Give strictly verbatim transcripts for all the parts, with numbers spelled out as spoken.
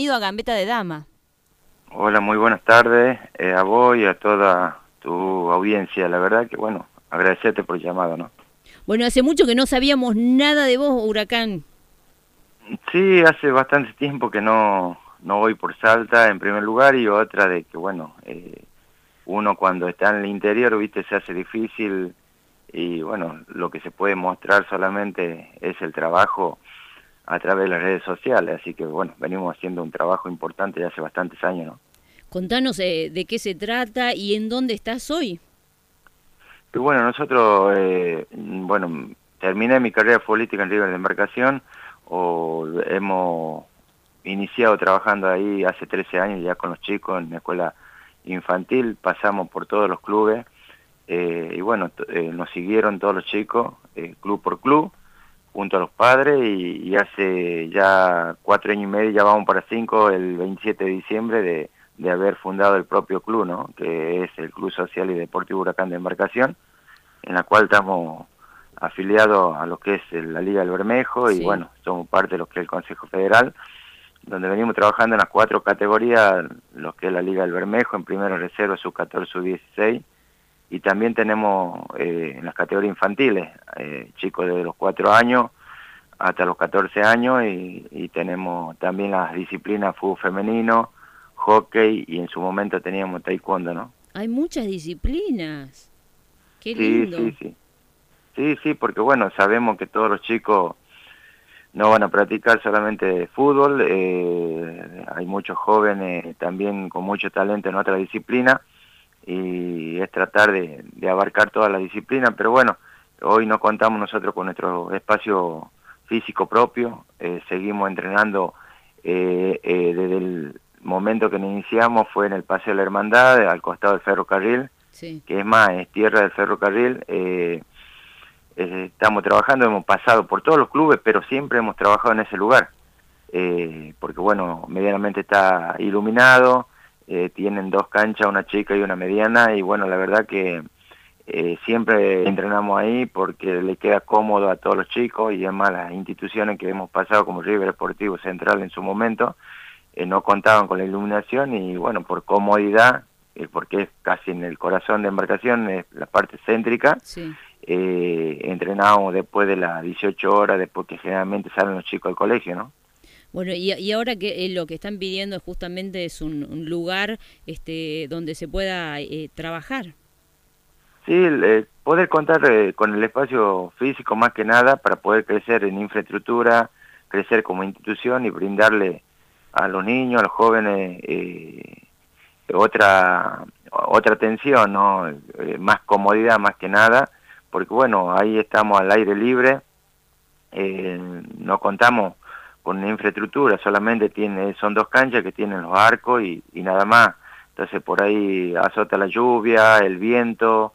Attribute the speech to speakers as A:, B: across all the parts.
A: bienvenido a Gambeta de Dama.
B: Hola, muy buenas tardes eh, a vos y a toda tu audiencia. La verdad que, bueno, agradecerte por el llamado, ¿no?
A: Bueno, hace mucho que no sabíamos nada de vos, Huracán.
B: Sí, hace bastante tiempo que no, no voy por Salta, en primer lugar, y otra de que, bueno, eh, uno cuando está en el interior, viste, se hace difícil y, bueno, lo que se puede mostrar solamente es el trabajo a través de las redes sociales. Así que, bueno, venimos haciendo un trabajo importante ya hace bastantes años, ¿no?
A: Contanos eh, de qué se trata y en dónde estás hoy.
B: Y bueno, nosotros, eh, bueno, terminé mi carrera política en River de Embarcación, o hemos iniciado trabajando ahí hace trece años ya con los chicos en la escuela infantil, pasamos por todos los clubes, eh, y bueno, eh, nos siguieron todos los chicos, eh, club por club, junto a los padres, y, y hace ya cuatro años y medio, ya vamos para cinco, el veintisiete de diciembre de, de haber fundado el propio club, ¿no? Que es el Club Social y Deportivo Huracán de Embarcación, en la cual estamos afiliados a lo que es la Liga del Bermejo, y
A: Sí.
B: bueno, somos parte de lo que es el Consejo Federal, donde venimos trabajando en las cuatro categorías, lo que es la Liga del Bermejo, en primera reserva, sub catorce, sub dieciséis, y también tenemos eh, en las categorías infantiles, eh, chicos desde los cuatro años hasta los catorce años, y, y tenemos también las disciplinas fútbol femenino, hockey, y en su momento teníamos taekwondo, ¿no?
A: Hay muchas disciplinas. Qué
B: Sí,
A: lindo.
B: sí, sí. Sí, sí, porque bueno, sabemos que todos los chicos no van a practicar solamente fútbol, eh, hay muchos jóvenes también con mucho talento en otra disciplina, y es tratar de, de abarcar todas las disciplinas, pero bueno, hoy no contamos nosotros con nuestro espacio físico propio, eh, seguimos entrenando eh, eh, desde el momento que nos iniciamos, fue en el Paseo de la Hermandad, al costado del ferrocarril,
A: Sí.
B: que es más, es tierra del ferrocarril. eh, eh, estamos trabajando, hemos pasado por todos los clubes, pero siempre hemos trabajado en ese lugar, eh, porque bueno, medianamente está iluminado, eh, tienen dos canchas, una chica y una mediana, y bueno, la verdad que eh, siempre entrenamos ahí porque le queda cómodo a todos los chicos, y además las instituciones que hemos pasado como River Deportivo Central en su momento, eh, no contaban con la iluminación, y bueno, por comodidad, eh, porque es casi en el corazón de Embarcación, es la parte céntrica,
A: Sí.
B: eh, entrenábamos después de las dieciocho horas, después que generalmente salen los chicos al colegio, ¿no?
A: Bueno, y, y ahora que eh, lo que están pidiendo justamente es un, un lugar este, donde se pueda eh, trabajar.
B: Sí, eh, poder contar eh, con el espacio físico más que nada para poder crecer en infraestructura, crecer como institución y brindarle a los niños, a los jóvenes, eh, otra otra atención, ¿no? Eh, más comodidad más que nada, porque bueno, ahí estamos al aire libre, eh, no contamos con una infraestructura, solamente tiene, son dos canchas que tienen los arcos y, y nada más. Entonces por ahí azota la lluvia, el viento,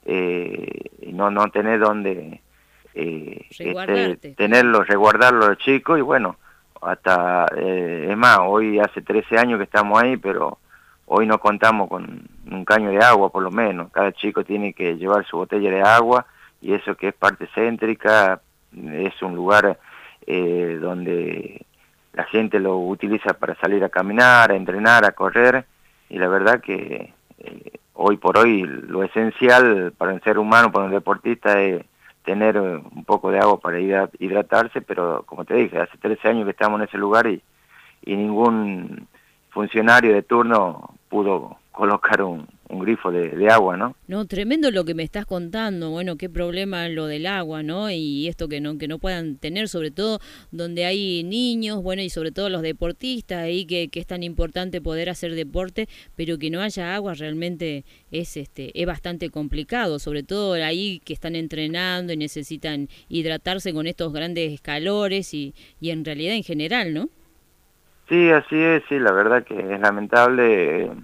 B: eh, y no, no tener donde eh, este,
A: Resguardarte, claro.
B: tenerlo, resguardarlo los chicos, y bueno, hasta, eh, es más, hoy hace trece años que estamos ahí, pero hoy no contamos con un caño de agua por lo menos, cada chico tiene que llevar su botella de agua, y eso que es parte céntrica, es un lugar eh, donde la gente lo utiliza para salir a caminar, a entrenar, a correr, y la verdad que eh, hoy por hoy lo esencial para un ser humano, para un deportista, es tener un poco de agua para hidratarse, pero como te dije, hace trece años que estamos en ese lugar, y, y ningún funcionario de turno pudo colocar un, un grifo de, de agua, ¿no?
A: No, tremendo lo que me estás contando. Bueno, qué problema lo del agua, ¿no? Y esto que no que no puedan tener, sobre todo donde hay niños, bueno, y sobre todo los deportistas ahí que, que es tan importante poder hacer deporte, pero que no haya agua realmente es este es bastante complicado, sobre todo ahí que están entrenando y necesitan hidratarse con estos grandes calores y y en realidad en general, ¿no?
B: Sí, así es, sí, la verdad que es lamentable. eh,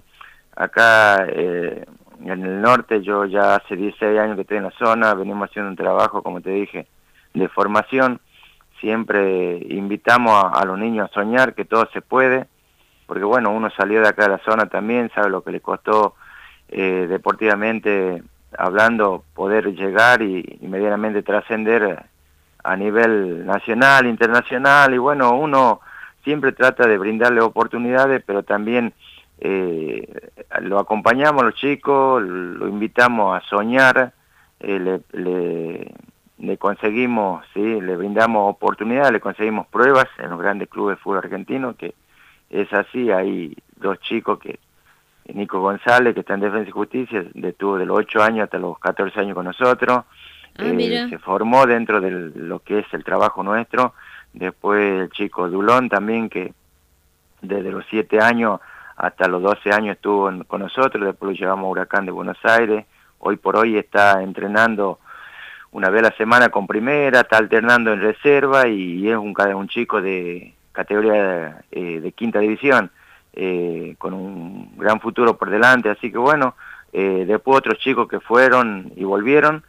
B: Acá eh, en el norte, yo ya hace dieciséis años que estoy en la zona, venimos haciendo un trabajo, como te dije, de formación. Siempre invitamos a, a los niños a soñar que todo se puede, porque bueno, uno salió de acá de la zona también, sabe lo que le costó eh, deportivamente hablando poder llegar y, y medianamente trascender a nivel nacional, internacional, y bueno, uno siempre trata de brindarle oportunidades, pero también eh, lo acompañamos a los chicos, lo invitamos a soñar, eh, le, le, le conseguimos, sí, le brindamos oportunidades, le conseguimos pruebas en los grandes clubes de fútbol argentino, que es así. Hay dos chicos que, Nico González, que está en Defensa y Justicia, estuvo de los ocho años hasta los catorce años con nosotros,
A: Ah,
B: eh,
A: mira.
B: se formó dentro de lo que es el trabajo nuestro. Después el chico Dulón también, que desde los siete años hasta los doce años estuvo en, con nosotros, después lo llevamos a Huracán de Buenos Aires, hoy por hoy está entrenando una vez a la semana con primera, está alternando en reserva y es un, un chico de categoría eh, de quinta división, eh, con un gran futuro por delante, así que bueno, eh, después otros chicos que fueron y volvieron,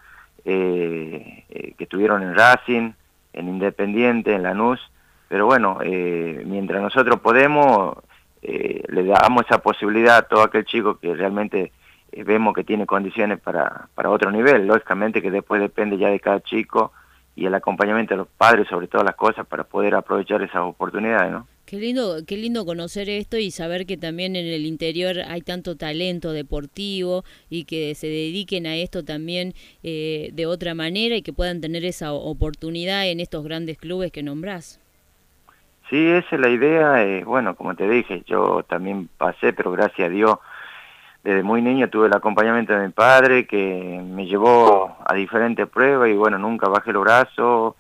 B: eh, eh, que estuvieron en Racing, en Independiente, en Lanús, pero bueno, eh, mientras nosotros podemos, eh, le damos esa posibilidad a todo aquel chico que realmente eh, vemos que tiene condiciones para, para otro nivel. Lógicamente que después depende ya de cada chico y el acompañamiento de los padres sobre todas las cosas para poder aprovechar esas oportunidades, ¿no?
A: Qué lindo, qué lindo conocer esto y saber que también en el interior hay tanto talento deportivo y que se dediquen a esto también eh, de otra manera y que puedan tener esa oportunidad en estos grandes clubes que nombrás.
B: Sí, esa es la idea. Eh, bueno, como te dije, yo también pasé, pero gracias a Dios, desde muy niño tuve el acompañamiento de mi padre, que me llevó a diferentes pruebas y bueno, nunca bajé los brazos.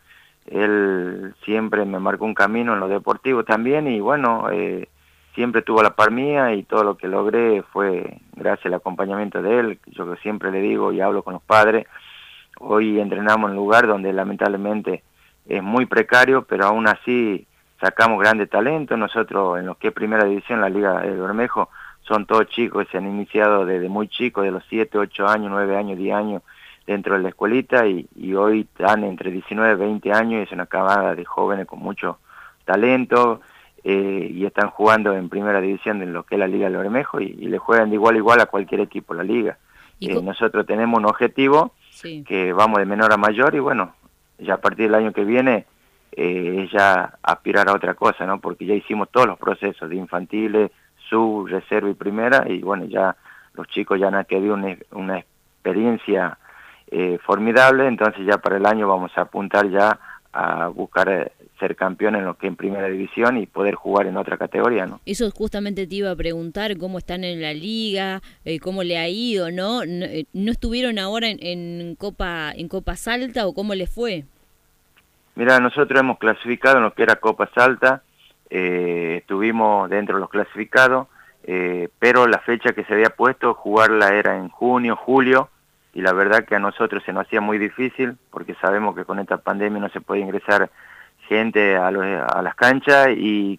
B: Él siempre me marcó un camino en lo deportivo también y bueno, eh, siempre tuvo la par mía y todo lo que logré fue gracias al acompañamiento de él. Yo siempre le digo y hablo con los padres, hoy entrenamos en un lugar donde lamentablemente es muy precario, pero aún así sacamos grandes talentos. Nosotros en lo que es primera división, la Liga del Bermejo, son todos chicos que se han iniciado desde muy chicos, de los siete, ocho años, nueve años, diez años, dentro de la escuelita, y, y hoy están entre diecinueve, veinte años, y es una camada de jóvenes con mucho talento, eh, y están jugando en primera división en lo que es la Liga del Bermejo, y, y le juegan de igual a igual a cualquier equipo la liga. Eh, nosotros tenemos un objetivo, sí, que vamos de menor a mayor, y bueno, ya a partir del año que viene, eh, es ya aspirar a otra cosa, ¿no? Porque ya hicimos todos los procesos de infantiles, sub, reserva y primera, y bueno, ya los chicos ya han adquirido una, una experiencia eh, formidable, entonces ya para el año vamos a apuntar ya a buscar eh, ser campeón en lo que en primera división y poder jugar en otra categoría, ¿no?
A: Eso justamente te iba a preguntar, cómo están en la liga, eh, cómo le ha ido, ¿no? ¿No, eh, ¿no estuvieron ahora en, en Copa en Copa Salta o cómo les fue?
B: Mira, nosotros hemos clasificado en lo que era Copa Salta, eh, estuvimos dentro de los clasificados, eh, pero la fecha que se había puesto, jugarla era en junio, julio, y la verdad que a nosotros se nos hacía muy difícil, porque sabemos que con esta pandemia no se puede ingresar gente a, los, a las canchas, y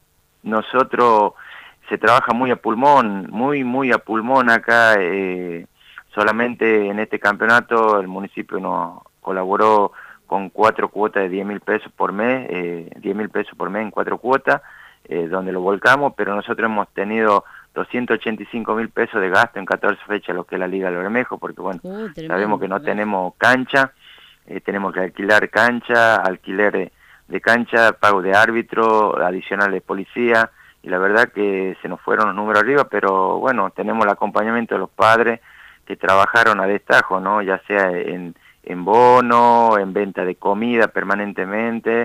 B: nosotros se trabaja muy a pulmón, muy, muy a pulmón acá, eh, solamente en este campeonato el municipio nos colaboró con cuatro cuotas de diez mil pesos por mes, eh, diez mil pesos por mes en cuatro cuotas, eh, donde lo volcamos, pero nosotros hemos tenido doscientos ochenta y cinco mil pesos de gasto en catorce fechas, lo que es la Liga del Bermejo, porque bueno, uh, tremendo, sabemos que no ¿verdad? Tenemos cancha, eh, tenemos que alquilar cancha, alquiler de cancha, pago de árbitro, adicional de policía, y la verdad que se nos fueron los números arriba, pero bueno, tenemos el acompañamiento de los padres que trabajaron a destajo, ¿no? Ya sea en en bono, en venta de comida permanentemente,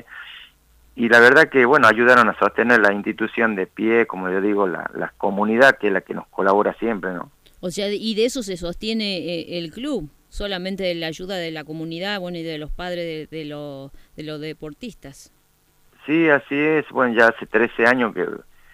B: y la verdad que, bueno, ayudaron a sostener la institución de pie, como yo digo, la, la comunidad que es la que nos colabora siempre, ¿no?
A: O sea, y de eso se sostiene eh, el club, solamente de la ayuda de la comunidad, bueno, y de los padres de, de, los, de los deportistas.
B: Sí, así es, bueno, ya hace trece años que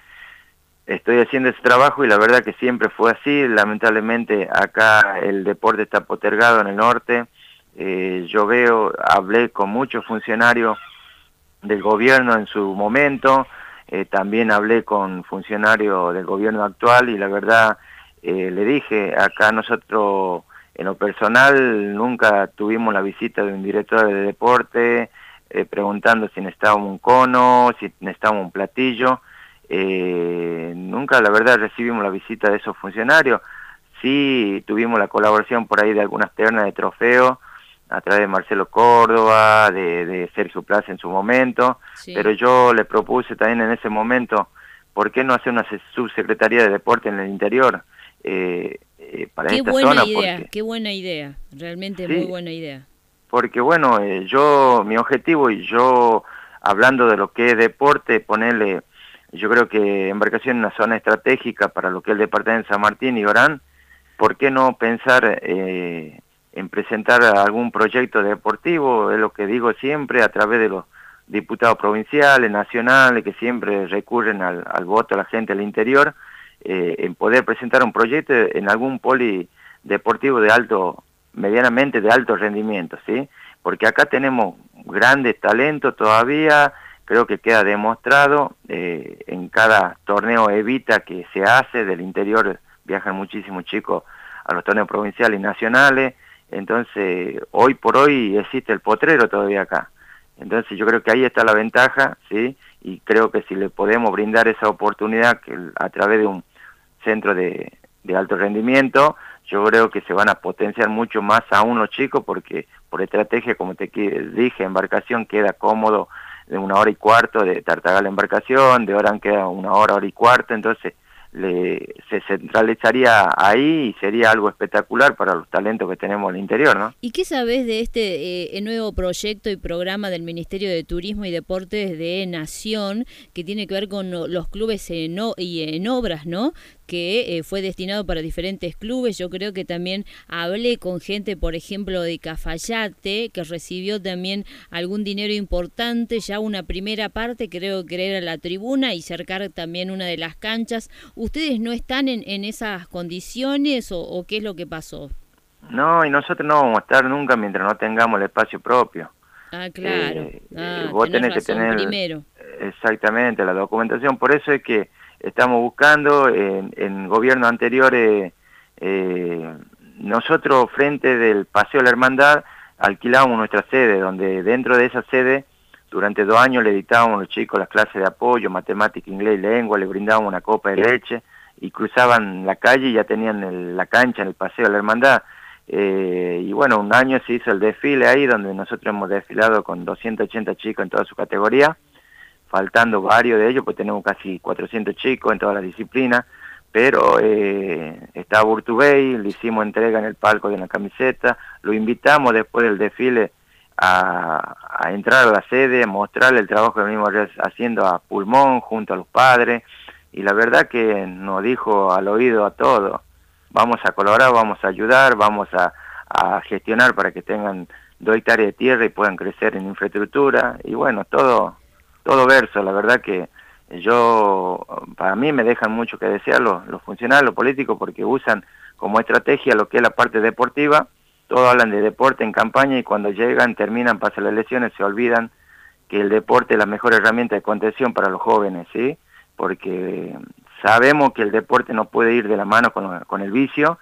B: estoy haciendo ese trabajo y la verdad que siempre fue así. Lamentablemente acá el deporte está postergado en el norte. Eh, yo veo, hablé con muchos funcionarios del gobierno en su momento, eh, también hablé con funcionarios del gobierno actual y la verdad eh, le dije, acá nosotros en lo personal nunca tuvimos la visita de un director de deporte eh, preguntando si necesitábamos un cono, si necesitábamos un platillo, eh, nunca la verdad recibimos la visita de esos funcionarios. Sí tuvimos la colaboración por ahí de algunas ternas de trofeos, a través de Marcelo Córdoba, de, de Sergio Plaza en su momento, sí. Pero yo le propuse también en ese momento, ¿por qué no hacer una subsecretaría de deporte en el interior? Eh, eh, para
A: qué
B: esta
A: buena
B: zona,
A: idea,
B: porque,
A: qué buena idea, realmente
B: sí,
A: muy buena idea.
B: Porque bueno, eh, yo, mi objetivo, y yo hablando de lo que es deporte, ponerle, yo creo que Embarcación es una zona estratégica para lo que es el departamento de San Martín y Orán. ¿Por qué no pensar eh, en presentar algún proyecto deportivo? Es lo que digo siempre, a través de los diputados provinciales, nacionales, que siempre recurren al, al voto a la gente del interior, eh, en poder presentar un proyecto en algún polideportivo de alto, medianamente de alto rendimiento, ¿sí? Porque acá tenemos grandes talentos todavía, creo que queda demostrado, eh, en cada torneo Evita que se hace del interior, viajan muchísimos chicos a los torneos provinciales y nacionales, entonces hoy por hoy existe el potrero todavía acá, entonces yo creo que ahí está la ventaja, ¿sí? Y creo que si le podemos brindar esa oportunidad que a través de un centro de, de alto rendimiento, yo creo que se van a potenciar mucho más aún los chicos, porque por estrategia, como te dije, Embarcación queda cómodo de una hora y cuarto, de Tartagal Embarcación, de Orán queda una hora, hora y cuarto, entonces le, se centralizaría ahí y sería algo espectacular para los talentos que tenemos en el interior, ¿no?
A: ¿Y qué sabés de este eh, nuevo proyecto y programa del Ministerio de Turismo y Deportes de Nación, que tiene que ver con los clubes en, y en obras, ¿no? Que eh, fue destinado para diferentes clubes? Yo creo que también hablé con gente, por ejemplo, de Cafayate, que recibió también algún dinero importante, ya una primera parte, creo que era la tribuna, y cercar también una de las canchas. ¿Ustedes no están en, en esas condiciones o, o qué es lo que pasó?
B: No, y nosotros no vamos a estar nunca mientras no tengamos el espacio propio.
A: Ah, claro.
B: Eh,
A: ah,
B: vos tenés
A: razón,
B: que tener
A: primero.
B: Exactamente la documentación, por eso es que estamos buscando en, en gobiernos anteriores, eh, nosotros frente del Paseo de la Hermandad alquilábamos nuestra sede, donde dentro de esa sede durante dos años le dictábamos a los chicos las clases de apoyo, matemática, inglés y lengua, le brindábamos una copa de leche y cruzaban la calle y ya tenían el, la cancha en el Paseo de la Hermandad. Eh, y bueno, un año se hizo el desfile ahí, donde nosotros hemos desfilado con doscientos ochenta chicos en toda su categoría, faltando varios de ellos, pues tenemos casi cuatrocientos chicos en todas las disciplinas, pero eh, está Burtubey, le hicimos entrega en el palco de la camiseta, lo invitamos después del desfile a, a entrar a la sede, a mostrarle el trabajo que venimos haciendo a pulmón junto a los padres, y la verdad que nos dijo al oído a todos: vamos a colaborar, vamos a ayudar, vamos a, a gestionar para que tengan dos hectáreas de tierra y puedan crecer en infraestructura, y bueno, todo todo verso. La verdad que yo, para mí me dejan mucho que desear los, los funcionarios, los políticos, porque usan como estrategia lo que es la parte deportiva, todos hablan de deporte en campaña y cuando llegan, terminan, pasan las elecciones, se olvidan que el deporte es la mejor herramienta de contención para los jóvenes, ¿sí? Porque sabemos que el deporte no puede ir de la mano con, con el vicio,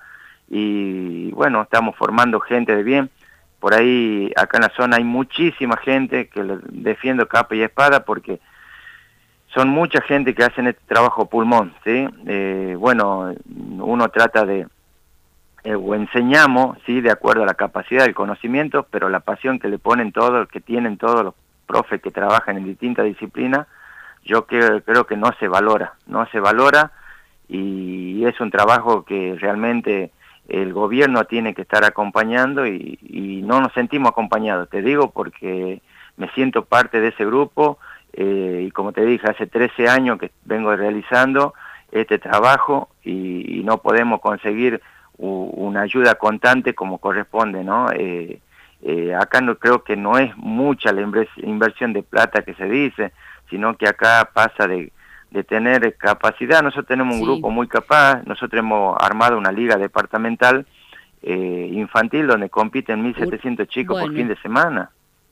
B: y bueno, estamos formando gente de bien. Por ahí, acá en la zona hay muchísima gente que le defiendo capa y espada, porque son mucha gente que hacen este trabajo pulmón, ¿sí? Eh, bueno, uno trata de, eh, o enseñamos, ¿sí? De acuerdo a la capacidad, el conocimiento, pero la pasión que le ponen todos, que tienen todos los profes que trabajan en distintas disciplinas, yo creo, creo que no se valora, no se valora, y es un trabajo que realmente el gobierno tiene que estar acompañando, y, y no nos sentimos acompañados, te digo, porque me siento parte de ese grupo, eh, y como te dije, hace trece años que vengo realizando este trabajo, y, y no podemos conseguir u, una ayuda constante como corresponde, ¿no? Eh, eh, acá no, creo que no es mucha la inversión de plata que se dice, sino que acá pasa de de tener capacidad. Nosotros tenemos un sí. grupo muy capaz, nosotros hemos armado una liga departamental eh, infantil donde compiten mil setecientos chicos bueno. por fin de semana.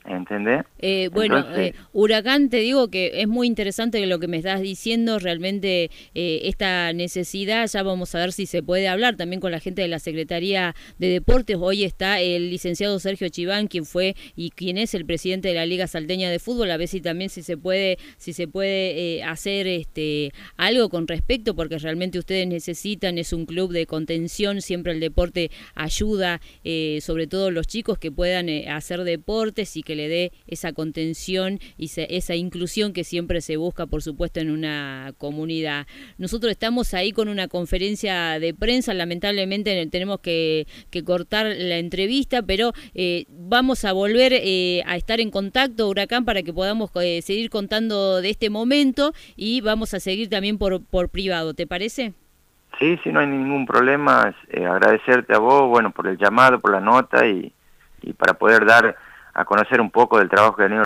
B: ¿entendés?
A: Eh, bueno,
B: Entonces,
A: eh, Huracán, te digo que es muy interesante lo que me estás diciendo, realmente eh, esta necesidad, ya vamos a ver si se puede hablar también con la gente de la Secretaría de Deportes. Hoy está el licenciado Sergio Chiván, quien fue y quien es el presidente de la Liga Salteña de Fútbol, a ver si también si se puede, si se puede eh, hacer este algo con respecto, porque realmente ustedes necesitan, es un club de contención, siempre el deporte ayuda, eh, sobre todo los chicos que puedan eh, hacer deportes y que le dé esa contención y se, esa inclusión que siempre se busca, por supuesto, en una comunidad. Nosotros estamos ahí con una conferencia de prensa, lamentablemente tenemos que, que cortar la entrevista, pero eh, vamos a volver eh, a estar en contacto, Huracán, para que podamos eh, seguir contando de este momento y vamos a seguir también por, por privado, ¿te parece?
B: sí, sí, no hay ningún problema. Eh, agradecerte a vos, bueno, por el llamado, por la nota y, y para poder dar a conocer un poco del trabajo que han ido